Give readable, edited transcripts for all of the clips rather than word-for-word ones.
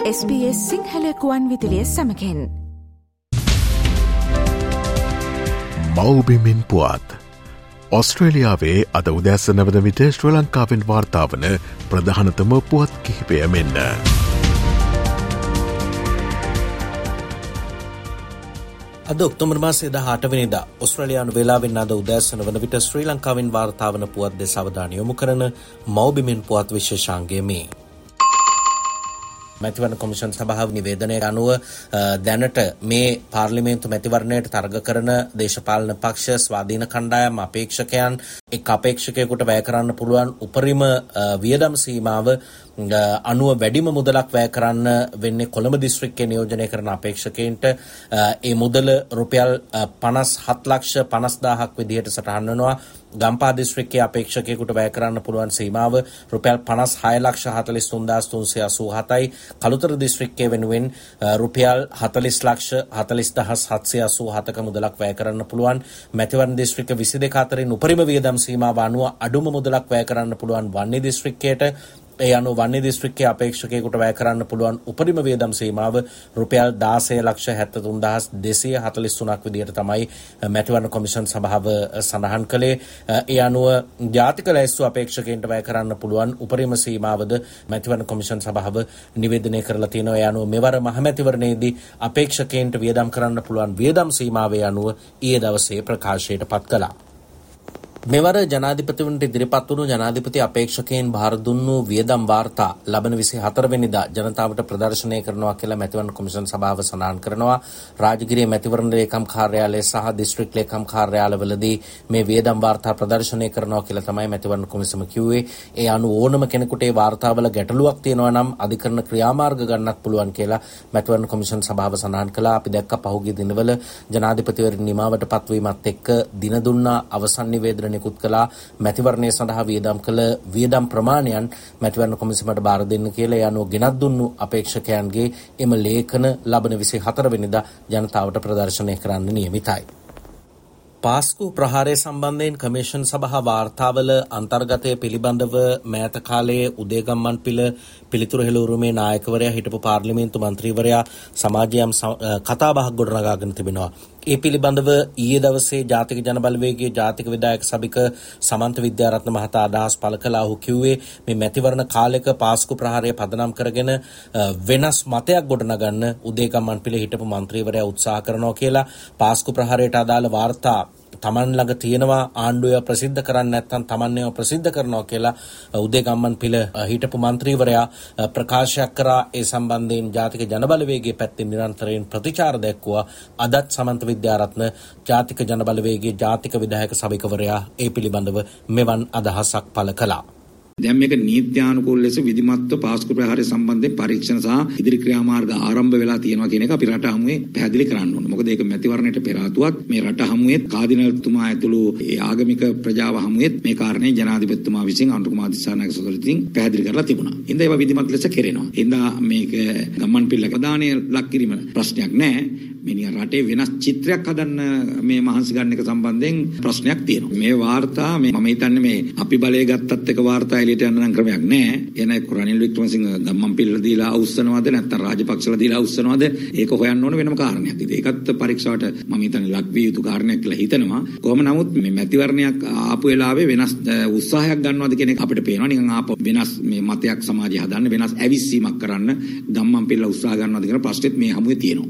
SBS සිංහලකුවන් විදිලිය සමකෙන් මව්බිමින් පුවත් ඔස්ට්‍රේලියාවේ අද උදැසන වන විට ශ්‍රී ලංකාවෙන් වාර්තාවන ප්‍රධානතම පුවත් කිහිපය මෙන්න. අද ඔක්තෝබර් මාසයේ 18 වෙනිදා ඔස්ට්‍රේලියානු වේලාවෙන් අද උදෑසන වන විට ශ්‍රී ලංකාවෙන් වාර්තාවන පුවත් දෙස අවධානය යොමු කරන මව්බිමින් පුවත් විශේෂාංගය මේ. මැතිවරණ කොමිෂන් සභාව නිවේදනයට අනුව දැනට මේ පාර්ලිමේන්තු මැතිවරණයට තරග කරන දේශපාලන පක්ෂ ස්වාධීන කණ්ඩායම් අපේක්ෂකයන් එක් අපේක්ෂකයෙකුට වැය කරන්න පුළුවන් උපරිම වියදම් සීමාව අනුව වැඩිම මුදලක් වැය කරන්න වෙන්නේ කොළඹ දිස්ත්‍රික්කයේ නියෝජනය කරන අපේක්ෂකයන්ට ඒ මුදල රුපියල් 57,50,000ක් විදිහට සටහන් වෙනවා. ගම්පහ දිස්ත්‍රික්කයේ අපේක්ෂකයෙකුට වැය කරන්න පුළුවන් සීමාව රුපියල් 56,43,387යි. කළුතර දිස්ත්‍රික්කයේ වෙනුවෙන් රුපියල් 40,40,787ක මුදලක් වැය කරන්න පුළුවන්. මැතිවරණ දිස්ත්‍රික්ක 22 අතරින් උපරිම වියදම් සීමාව අනුව අඩුම මුදලක් වැය කරන්න පුළුවන් වන්නේ දිස්ත්‍රික්කයට. ඒ අනුව වන්නේ දිස්ත්‍රික්කයේ අපේක්ෂකයෙකුට වැය කරන්න පුළුවන් උපරිම වියදම් සීමාව රුපියල් 16,73,243ක් විදිහට තමයි මැතිවරණ කොමිෂන් සභාව සඳහන් කළේ. ඒ අනුව ජාතික ලැයිස්තු අපේක්ෂකයන්ට වැය කරන්න පුළුවන් උපරිම සීමාවද මැතිවරණ කොමිෂන් සභාව නිවේදනය කරලා තියෙනවා. ඒ අනුව මෙවර මහමැතිවරණයේදී අපේක්ෂකයන්ට වියදම් කරන්න පුළුවන් වියදම් සීමාවේ අනුව ඊයේ දවසේ ප්‍රකාශයට පත් කළා. මෙවර ජනාධිපතිවරණට ඉදිරිපත් වුණු ජනාධිපති අපේක්ෂකයන් භාර දුන්නු වියදම් වාර්තා ලබන 24 වෙනිදා ජනතාවට ප්‍රදර්ශනය කරනවා කියලා මැතිවරණ කොමිෂන් සභාව සඳහන් කරනවා. රාජගිරිය මැතිවරණ ලේකම් කාර්යාලය සහ දිස්ත්‍රික් ලේකම් කාර්යාලවලදී මේ වියදම් වාර්තා ප්‍රදර්ශනය කරනවා කියලා තමයි මැතිවරණ කොමිසම කිව්වේ. ඒ අනුව ඕනම කෙනෙකුට ඒ වාර්තාවල ගැටලුවක් තියෙනවා නම් අධිකරණ ක්‍රියාමාර්ග ගන්නත් පුළුවන් කියලා මැතිවරණ කොමිෂන් සභාව සඳහන් කළා. අපි දැක්ක පහුගිය දිනවල ජනාධිපතිවරණ නිමාවට පත්වීමත් එක්ක දින දුන්නා අවසන් නිවේදන නිකුත් කළා. මැතිවරණය සඳහා වියදම් කළ වියදම් ප්‍රමාණයන් මැතිවරණ කොමිසමට බාර දෙන්න කියලා. ඒ අනුව ගෙනත් දුන්නු අපේක්ෂකයන්ගේ එම ලේඛන ලබන 24 වෙනිදා ජනතාවට ප්‍රදර්ශනය කරන්න නියමිතයි. පාස්කු ප්‍රහාරය සම්බන්ධයෙන් කමිෂන් සභා වාර්තාවල අන්තර්ගතය පිළිබඳව මෑත කාලයේ උදේගම්මන්පිල පිළිතුරු හෙළවුරුමේ නායකවරයා හිටපු පාර්ලිමේන්තු මන්ත්‍රීවරයා සමාජයම් කතාබහක් ගොඩනගාගෙන තිබෙනවා. ඒ පිළිබඳව ඊයේ දවසේ ජාතික ජනබලවේගයේ ජාතික විධායක සභික සමන්ත විද්‍යාරත්න මහතා අදහස් පළ කළා. ඔහු කිව්වේ මේ මැතිවරණ කාලයක පාස්කු ප්‍රහාරය පදනම් කරගෙන වෙනස් මතයක් ගොඩනගන්න උදේගම්මන්පිල හිටපු මන්ත්‍රීවරයා උත්සාහ කරනවා කියලා. පාස්කු ප්‍රහාරයට අදාළ වාර්තා තමන් ළඟ තියෙනවා, ආණ්ඩුව ප්‍රසිද්ධ කරන්නේ නැත්නම් තමන් ඒවා ප්‍රසිද්ධ කරනවා කියලා උදේගම්මන්පිල හිටපු මන්ත්‍රීවරයා ප්‍රකාශයක් කරා. ඒ සම්බන්ධයෙන් ජාතික ජනබලවේගයේ පැත්තෙන් නිරන්තරයෙන් ප්‍රතිචාර දැක්වුවා. අදත් සමන්ත විද්‍යාරත්න ජාතික ජනබලවේගයේ ජාතික විධායක සභිකවරයා ඒ පිළිබඳව මෙවන් අදහසක් පළ කළා. දැන් මේක නීත්‍යානුකූල ලෙස විධිමත්ව පාස්කු ප්‍රහාරය සම්බන්ධයෙන් පරීක්ෂණ සහ ඉදිරි ක්‍රියාමාර්ග ආරම්භ වෙලා තියෙනවා කියන එක අපි රට හමුවේ පැහැදිලි කරන්න ඕනේ. මොකද ඒක මැතිවරණයට පෙර ආතුවත් මේ රට හමුවේ කාදිනල්තුමා ඇතුළු ඒ ආගමික ප්‍රජාව හමුවේ මේ කාරණේ ජනාධිපතිතුමා විසින් අනුර කුමාර දිසානායක සොසයිටියෙන් පැහැදිලි කරලා තිබුණා. ඉතින් ඒවා විධිමත් ලෙස කෙරෙනවා. ඉතින් මේක ගම්මන්පිල්ල ප්‍රධානීය ලක් කිරීම ප්‍රශ්නයක් නෑ. මේ රටේ වෙනස් චිත්‍රයක් හදන්න මේ මහන්සි ගන්න එක සම්බන්ධයෙන් ප්‍රශ්නයක් තියෙනවා. මේ වාර්තා මම හිතන්නේ මේ අපි බලය ගත්තත් එක වාර්තා එළියට යන්න නම් ක්‍රමයක් නැහැ. එන රනිල් වික්‍රමසිංහ ගම්මන්පිල්ල දීලා අවුස්සනවාද නැත්නම් රාජපක්ෂලා දීලා අවුස්සනවාද ඒක හොයන්න ඕන වෙනම කාරණයක්. ඉතින් ඒකත් පරීක්ෂාවට මම හිතන්නේ ලක් විය යුතු කාරණයක් කියලා හිතනවා. කොහොම නමුත් මේ මැතිවරණයක් ආපු වෙලාවේ වෙනස් උත්සාහයක් ගන්නවද කියන එක අපිට පේනවා. නිකන් ආපු වෙනස් මේ මතයක් සමාජය හදන්න වෙනස් ඇවිස්සීමක් කරන්න ගම්මන්පිල්ල උත්සාහ ගන්නවද කියන ප්‍රශ්නෙත් මේ හමුවේ තියෙනවා.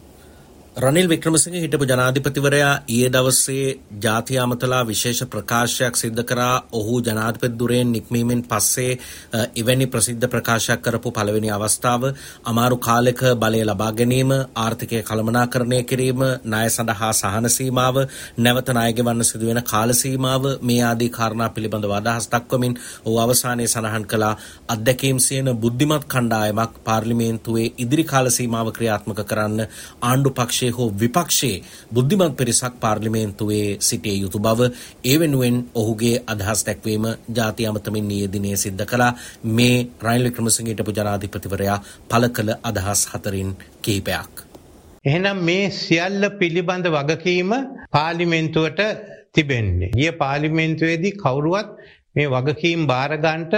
රනිල් වික්‍රමසිංහ හිටපු ජනාධිපතිවරයා ඊයේ දවසේ ජාතිය අමතලා විශේෂ ප්‍රකාශයක් සිද්ධ කරා. ඔහු ජනාධිපති ධුරයෙන් නික්මීමෙන් පස්සේ එවැනි ප්‍රසිද්ධ ප්‍රකාශයක් කරපු පළවෙනි අවස්ථාව. අමාරු කාලයක බලය ලබා ගැනීම, ආර්ථිකය කළමනාකරණය කිරීම, ණය සඳහා සහන සීමාව, නැවත ණය ගෙවන්න සිදුවෙන කාල සීමාව මේ ආදී කාරණා පිළිබඳව අදහස් දක්වමින් ඔහු අවසානයේ සඳහන් කළා අත්දැකීම් සියන බුද්ධිමත් කණ්ඩායමක් පාර්ලිමේන්තුවේ ඉදිරි කාල සීමාව ක්‍රියාත්මක කරන්න ආණ්ඩු පක්ෂ හෝ විපක්ෂයේ බුද්ධිමත් පිරිසක් පාර්ලිමේන්තුවේ සිටිය යුතු බව ඒ වෙනුවෙන් ඔහුගේ අදහස් දැක්වීම ජාතිය අමතමින් ඊයේ දිනේ සිද්ධ කළා. මේ රනිල් වික්‍රමසිංහ හිටපු ජනාධිපතිවරයා පළ කළ අදහස් හතරින් කිහිපයක්. එහෙනම් මේ සියල්ල පිළිබඳ වගකීම පාර්ලිමේන්තුවට තිබෙන්නේ. ගිය පාර්ලිමේන්තුවේදී කවුරුවත් මේ වගකීම් බාර ගන්නට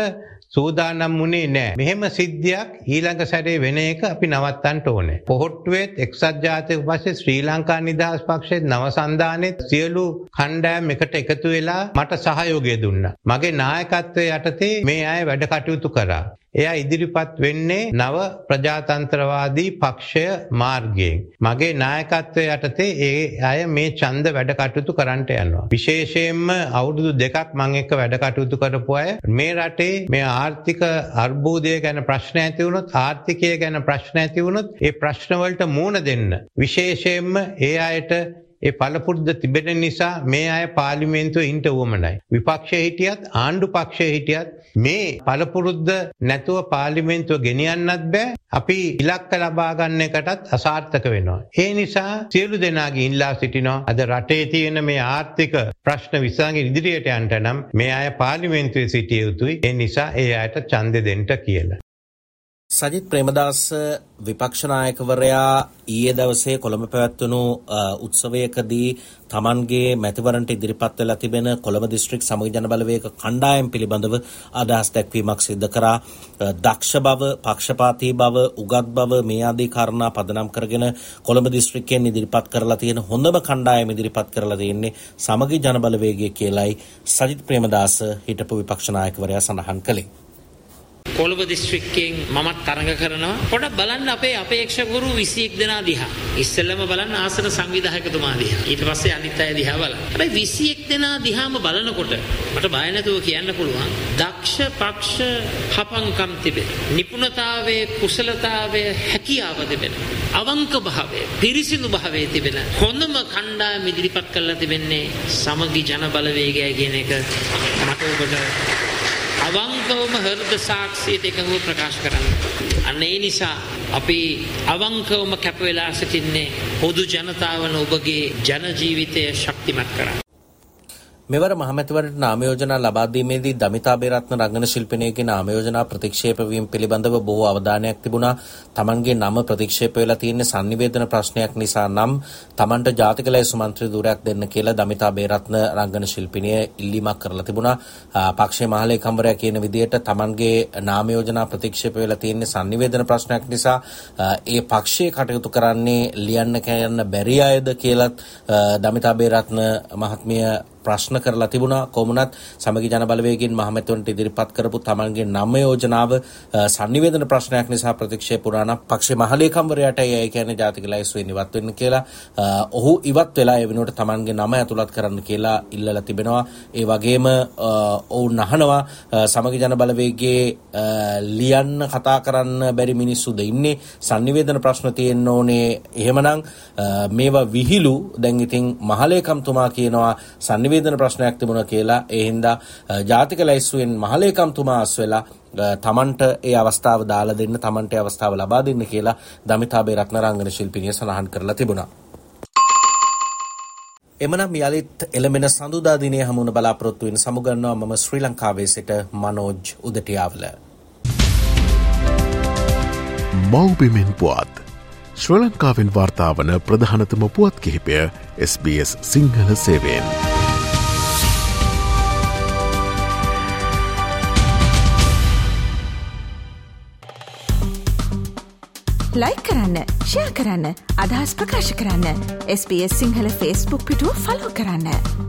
සූදානම් වුණේ නැහැ. මෙහෙම සිද්ධියක් ඊළඟ සැරේ වෙන එක අපි නවත්තන්න ඕනේ. පොහොට්ටුවේත් එක්සත් ජාතික පස්සේ ශ්‍රී ලංකා නිදහස් පක්ෂයේ නව සන්ධානෙත් සියලු කණ්ඩායම් එකට එකතු වෙලා මට සහයෝගය දුන්නා. මගේ නායකත්වයේ යටතේ මේ අය වැඩ කටයුතු කරා. එයා ඉදිරිපත් වෙන්නේ නව ප්‍රජාතන්ත්‍රවාදී පක්ෂය මාර්ගයෙන්. මගේ නායකත්වයේ යටතේ ඒ අය මේ ඡන්ද වැඩ කටයුතු කරන්නට යනවා. විශේෂයෙන්ම අවුරුදු 2ක් මම එක්ක වැඩ කටයුතු කරපු අය මේ රටේ මේ ආර්ථික අර්බුදය ගැන ප්‍රශ්න ඇති වුණොත්, ආර්ථිකය ගැන ප්‍රශ්න ඇති වුණොත් ඒ ප්‍රශ්න වලට මුහුණ දෙන්න. විශේෂයෙන්ම ඒ අයට ඒ පළපුරුද්ද තිබෙන නිසා මේ අය පාර්ලිමේන්තුවේ ඉන්න උවමනයි. විපක්ෂයේ හිටියත් ආණ්ඩු පක්ෂයේ හිටියත් මේ පළපුරුද්ද නැතුව පාර්ලිමේන්තුව ගෙනියන්නත් බෑ. අපි ඉලක්ක ලබා ගන්න එකටත් අසාර්ථක වෙනවා. ඒ නිසා සියලු දෙනාගේ ඉල්ලා සිටිනවා අද රටේ තියෙන මේ ආර්ථික ප්‍රශ්න විසඳගෙන ඉදිරියට යන්න නම් මේ අය පාර්ලිමේන්තුවේ සිටිය යුතුයි. ඒ නිසා ඒ අයට ඡන්දෙ දෙන්න කියලා. සජිත් ප්‍රේමදාස විපක්ෂ නායකවරයා ඊයේ දවසේ කොළඹ පැවැත්වුණු උත්සවයකදී තමන්ගේ මැතිවරණට ඉදිරිපත් වෙලා තිබෙන කොළඹ දිස්ත්‍රික් සමගි ජන බලවේග කණ්ඩායම් පිළිබඳව අදහස් දැක්වීමක් සිදු කරා. දක්ෂ බව, පක්ෂපාතී බව, උගත් බව මේ ආදී කාරණා පදනම් කරගෙන කොළඹ දිස්ත්‍රික්කයෙන් ඉදිරිපත් කරලා තියෙන හොඳම කණ්ඩායම ඉදිරිපත් කරලා තියෙන්නේ සමගි ජන බලවේගය කියලායි සජිත් ප්‍රේමදාස හිටපු විපක්ෂ නායකවරයා සඳහන් කළේ. කොළඹ දිස්ත්‍රික්කයෙන් මමත් තරඟ කරනවා. පොඩ්ඩක් බලන්න අපේ අපේක්ෂකවරු 21 දෙනා දිහා. ඉස්සෙල්ලම බලන්න ආසන සංවිධායකතුමා දිහා. ඊට පස්සේ අනිත් අය දිහා බලන්න. හැබැයි 21 දෙනා දිහාම බලනකොට මට බය නැතුව කියන්න පුළුවන් දක්ෂ පක්ෂ හපංකම් තිබෙන. නිපුණතාවයේ කුසලතාවයේ හැකියාව තිබෙන. අවංක භාවය, පිරිසිදු භාවයේ තිබෙන හොඳම කණ්ඩායම ඉදිරිපත් කරලා තිබෙන්නේ සමගි ජන බලවේගය කියන එක මට ඔබට අවංකවම හෘද සාක්ෂියට එකඟව ප්‍රකාශ කරන්න. අන්න ඒ නිසා අපි අවංකවම කැප වෙලා සිටින්නේ පොදු ජනතාවන ඔබගේ ජන ජීවිතය ශක්තිමත් කරන්න. මෙවර මහමැතිවරණට නාම යෝජනා ලබා දීමේදී දමිතා බේරත්න රංගන ශිල්පිනියගේ නාම යෝජනා ප්‍රතික්ෂේප වීම පිළිබඳව බොහෝ අවධානයක් තිබුණා. තමන්ගේ නම ප්‍රතික්ෂේප වෙලා තියෙන්නේ sannivedana ප්‍රශ්නයක් නිසා නම් තමන්ට ජාතික ලැයිස්තු මන්ත්‍රී ධුරයක් දෙන්න කියලා දමිතා බේරත්න රංගන ශිල්පිනිය ඉල්ලීමක් කරලා තිබුණා. පක්ෂයේ මහලේකම්වරයා කියන විදිහට තමන්ගේ නාම යෝජනා ප්‍රතික්ෂේප වෙලා තියෙන්නේ sannivedana ප්‍රශ්නයක් නිසා ඒ පක්ෂයේ කටයුතු කරන්නේ ලියන්න කියන්න බැරි අයද කියලත් දමිතා බේරත්න මහත්මිය ප්‍රශ්න කරලා තිබුණා. කොමුණත් සමගි ජන බලවේගයෙන් මහමැතිවරණට ඉදිරිපත් කරපු තමන්ගේ නම යෝජනාව sannivedana ප්‍රශ්නයක් නිසා ප්‍රතික්ෂේප වුණා නම් පක්ෂේ මහලේකම්වරයාට ඒ කියන්නේ ජාතික ලැයිස්තුවෙන් ඉවත් වෙන්න කියලා ඔහු ඉවත් වෙලා ඒ වෙනුවට තමන්ගේ නම ඇතුළත් කරන්න කියලා ඉල්ලලා තිබෙනවා. ඒ වගේම ඔවුන් අහනවා සමගි ජන බලවේගයේ ලියන්න කතා කරන්න බැරි මිනිස්සුද ඉන්නේ, sannivedana ප්‍රශ්න තියෙන්න ඕනේ. එහෙමනම් මේවා විහිළු. දැන් ඉතින් මහලේකම්තුමා කියනවා sannivedana ප්‍රශ්නයක් තිබුණා කියලා. ඒ හින්දා ජාතික ලැයිස්තුවෙන් මහලේකම්තුමා අස් වෙලා තමන්ට ඒ අවස්ථාව දාලා දෙන්න, තමන්ට ඒ අවස්ථාව ලබා දෙන්න කියලා දමිතා බේරත්න රංගන ශිල්පිනිය සඳහන් කරලා තිබුණා. එමනම් යලිත් එළඹෙන සඳුදා දිනය හමුවන බලාපොරොත්තු වෙන සමුගන්නවා මම ශ්‍රී ලංකාවේ සිට මනෝජ් උදටියාවල. මෞබිමෙන් පුවත් ශ්‍රී ලංකාවෙන් වාර්තා වන ප්‍රධානතම පුවත් කිහිපය SBS සිංහල සේවයෙන්. ලයික් කරන්න, ෂෙයා කරන්න, අදහස් ප්‍රකාශ කරන්න. SBS සිංහල Facebook පිටුව ෆලෝ කරන්න.